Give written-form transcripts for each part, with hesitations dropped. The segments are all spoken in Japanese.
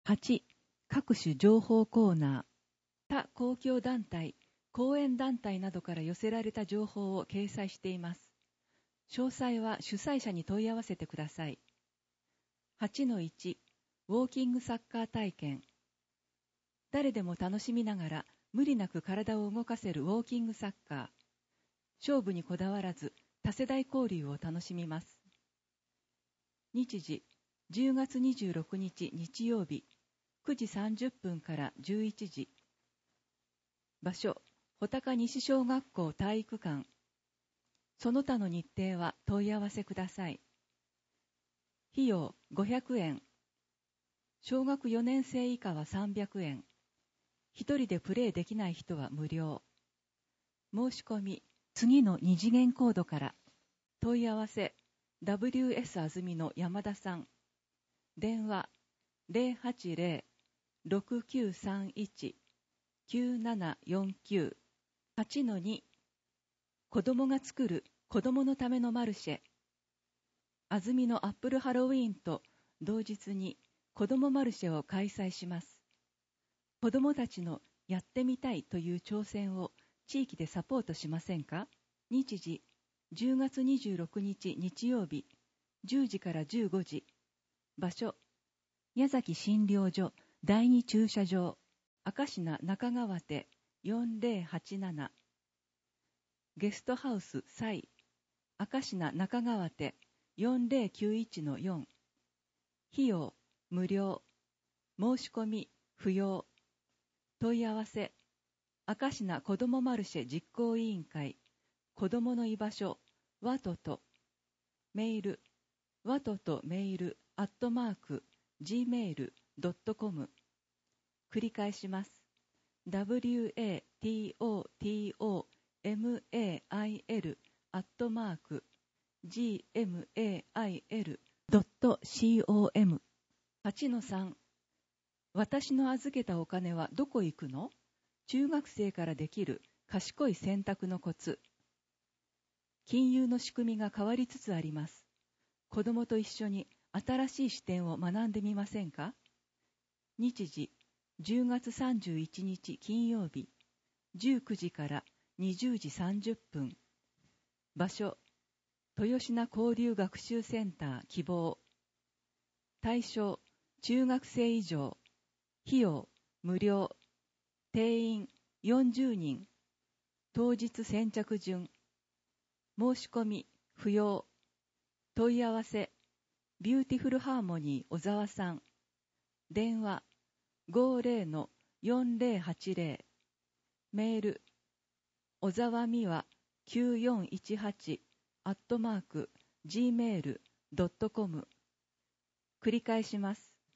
8、各種情報コーナー。他公共団体、講演団体などから寄せられた情報を掲載しています。詳細は主催者に問い合わせてください。8-1、ウォーキングサッカー体験。誰でも楽しみながら無理なく体を動かせるウォーキングサッカー。勝負にこだわらず多世代交流を楽しみます。日時、10月26日日曜日、9時30分から11時。場所、穂高西小学校体育館。その他の日程は問い合わせください。費用500円。小学4年生以下は300円。一人でプレーできない人は無料。申し込み、次の2次元コードから。問い合わせ、WS あずみの山田さん。電話、080-6931-9749。8-2。子供が作る子供のためのマルシェ。あずみのアップルハロウィーンと同日に子供マルシェを開催します。子供たちのやってみたいという挑戦を地域でサポートしませんか？日時、10月26日日曜日、10時から15時。場所、矢崎診療所第2駐車場、明科中川手4087。ゲストハウスサイ、明科中川手4091-4。費用無料。申し込み不要。問い合わせ、明科子どもマルシェ実行委員会、子どもの居場所、わとと。メール、わととメール@gmail.com。繰り返します。watomail@gmail.com。8-3。私の預けたお金はどこ行くの？中学生からできる賢い選択のコツ。金融の仕組みが変わりつつあります。子供と一緒に新しい視点を学んでみませんか？日時、10月31日金曜日、19時から20時30分。場所、豊品交流学習センター希望。対象、中学生以上。費用、無料。定員、40人。当日先着順。申し込み、不要。問い合わせ、ビューティフルハーモニー小沢さん。電話、50-4080。メール、小沢美和9418@gmail.com。繰り返します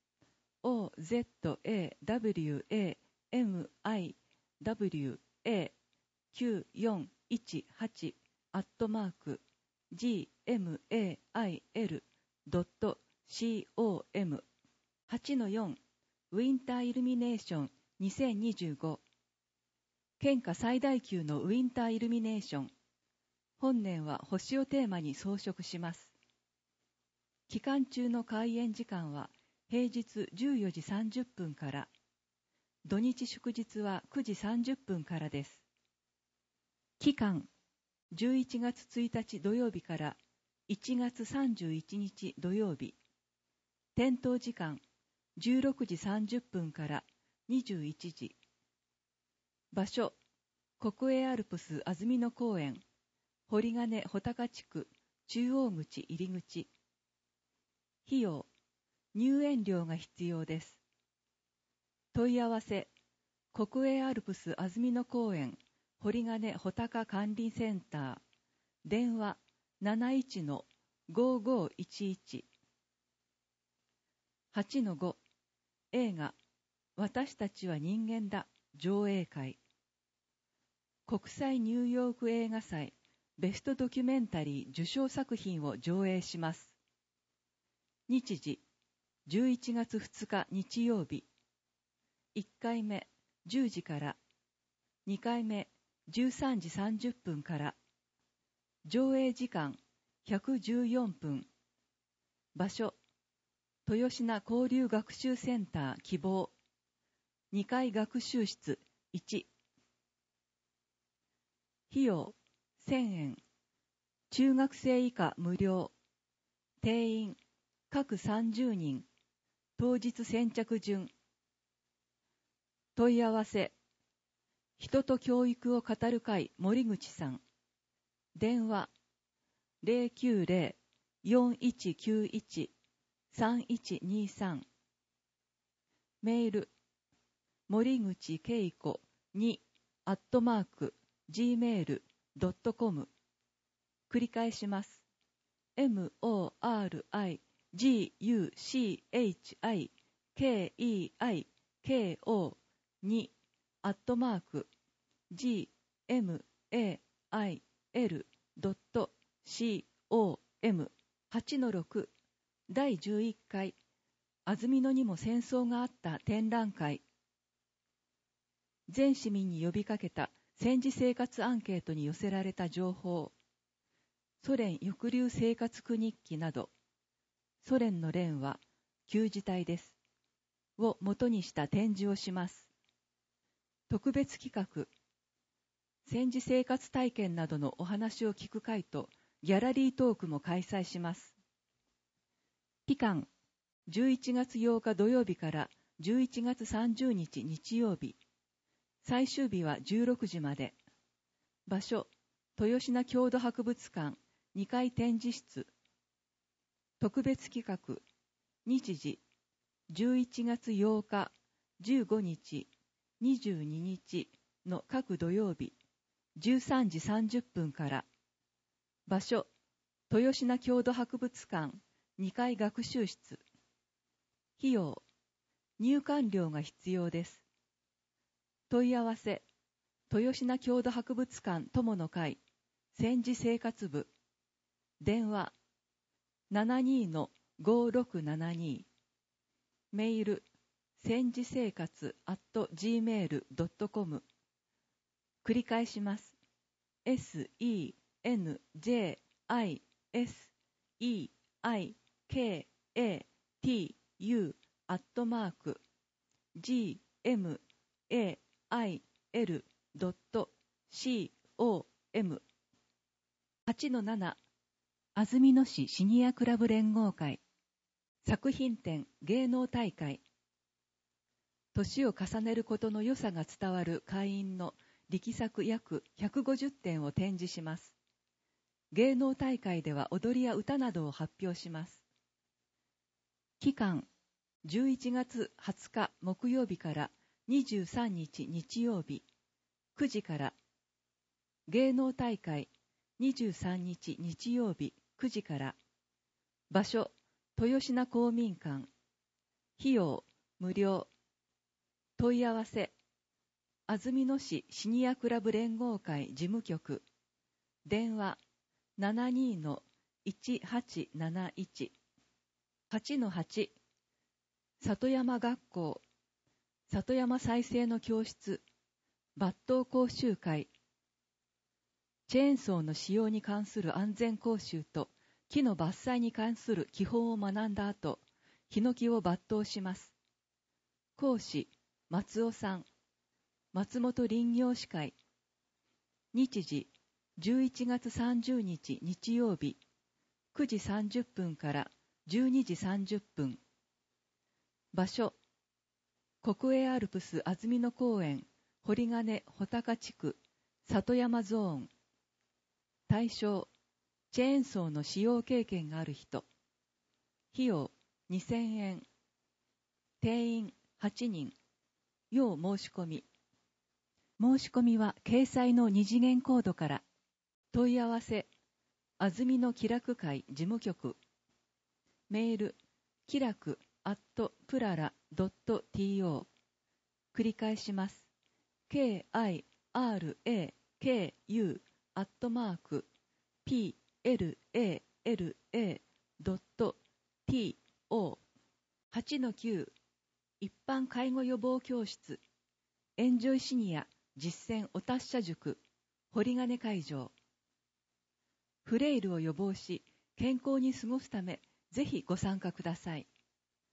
。ozawamiwa9418@gmail.com。 8-4。ウィンターイルミネーション2025。県下最大級のウィンターイルミネーション。本年は星をテーマに装飾します。期間中の開園時間は平日14時30分から、土日祝日は9時30分からです。期間、11月1日土曜日から1月31日土曜日。点灯時間、16時30分から21時。場所、国営アルプス安曇野公園、堀金穂高地区中央口入り口。費用、入園料が必要です。問い合わせ、国営アルプス安曇野公園堀金穂高管理センター。電話、71-5511。8-5。映画、私たちは人間だ上映会。国際ニューヨーク映画祭ベストドキュメンタリー受賞作品を上映します。日時、11月2日日曜日。1回目10時から、2回目13時30分から。上映時間114分。場所、 豊品交流学習センター希望2階学習室1。費用1000円。中学生以下無料。定員各30人。当日先着順。問い合わせ。人と教育を語る会森口さん。電話090-4191-3123。メール森口恵子2@gmail.com。繰り返します。moriguchikeiko 2@gmail.com。 8-6 第11回安曇野にも戦争があった展覧会。全市民に呼びかけた戦時生活アンケートに寄せられた情報。ソ連抑留生活苦日記など、ソ連の連は旧字体です。を元にした展示をします。特別企画。戦時生活体験などのお話を聞く会とギャラリートークも開催します。期間、11月8日土曜日から11月30日日曜日。最終日は16時まで。場所、豊品郷土博物館2階展示室。特別企画。日時、11月8日、15日、22日の各土曜日、13時30分から。場所、豊品郷土博物館2階学習室。費用、入館料が必要です。問い合わせ、豊品郷土博物館友の会、戦時生活部。電話、72-5672。メール、戦時生活@gmail.com。繰り返します。senjikeityu@gmail.com。 8-7 安曇野市シニアクラブ連合会作品展芸能大会。年を重ねることの良さが伝わる会員の力作約150点を展示します。芸能大会では踊りや歌などを発表します。期間11月20日木曜日から23日日曜日9時から。芸能大会23日日曜日9時から。場所、豊品公民館。費用、無料。問い合わせ、安曇野市シニアクラブ連合会事務局。電話、72-1871。8-8 里山学校、里山再生の教室、抜刀講習会。チェーンソーの使用に関する安全講習と木の伐採に関する基本を学んだ後、ヒノキを抜刀します。講師、松尾さん。松本林業士会。日時、11月30日日曜日、9時30分から12時30分。場所、国営アルプス安曇野公園、堀金穂高地区、里山ゾーン。対象、チェーンソーの使用経験がある人。費用、2000円。定員、8人。要申し込み。申し込みは掲載の2次元コードから。問い合わせ、安曇野気楽会事務局。メール、気楽@prara.to。繰り返します。KIRAKU@PLALA.to。 8-9 一般介護予防教室エンジョイシニア実践お達者塾堀金会場。フレイルを予防し健康に過ごすためぜひご参加ください。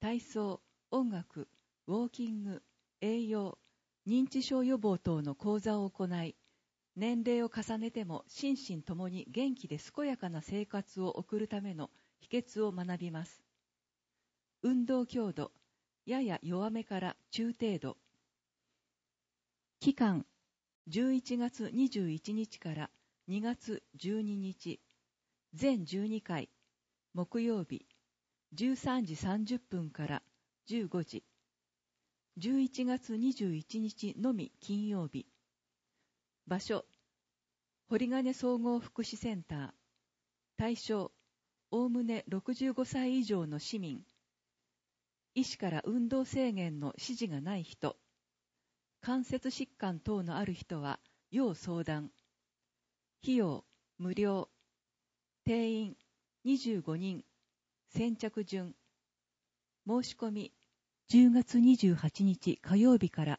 体操、音楽、ウォーキング、栄養、認知症予防等の講座を行い、年齢を重ねても心身ともに元気で健やかな生活を送るための秘訣を学びます。運動強度、やや弱めから中程度。期間、11月21日から2月12日、全12回、木曜日、13時30分から15時。11月21日のみ金曜日。場所、堀金総合福祉センター。対象、おおむね65歳以上の市民。医師から運動制限の指示がない人。関節疾患等のある人は要相談。費用、無料。定員、25人。先着順。申し込み、10月28日火曜日から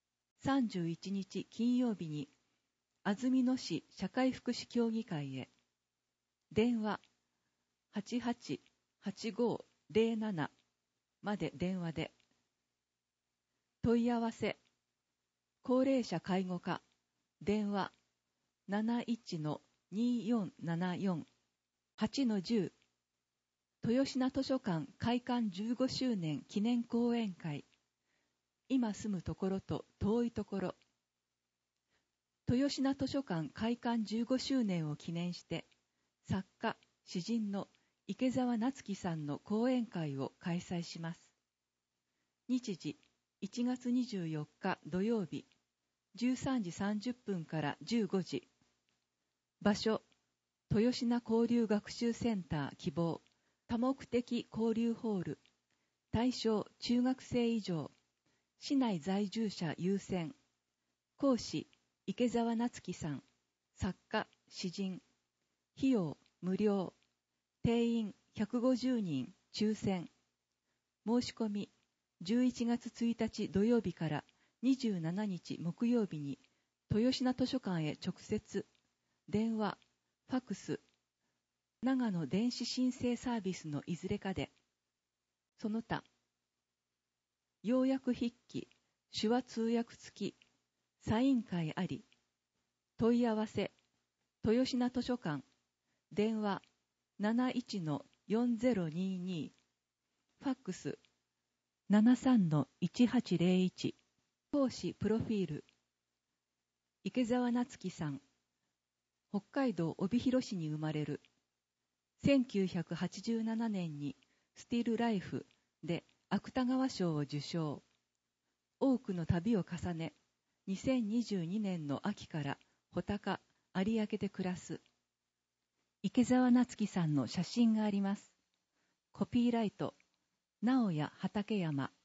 31日金曜日に、安曇野市社会福祉協議会へ。電話、88-8507まで電話で。問い合わせ、高齢者介護課、電話、71-2474、8-10、豊品図書館開館15周年記念講演会。今住むところと遠いところ。豊品図書館開館15周年を記念して、作家、詩人の池澤夏樹さんの講演会を開催します。日時、1月24日土曜日、13時30分から15時。場所、豊品交流学習センター希望、多目的交流ホール。対象、中学生以上。市内在住者優先。講師、池澤夏樹さん。作家、詩人。費用、無料。定員、150人、抽選。申し込み、11月1日土曜日から27日木曜日に、豊品図書館へ直接。電話、ファクス、長野電子申請サービスのいずれかで。その他、要約筆記、手話通訳付き、サイン会あり。問い合わせ、豊品図書館、電話 71-4022、ファックス 73-1801。講師プロフィール、池澤夏樹さん。北海道帯広市に生まれる。1987年にスティルライフで芥川賞を受賞。多くの旅を重ね、2022年の秋から穂高、有明で暮らす。池澤夏樹さんの写真があります。コピーライト、直谷畠山。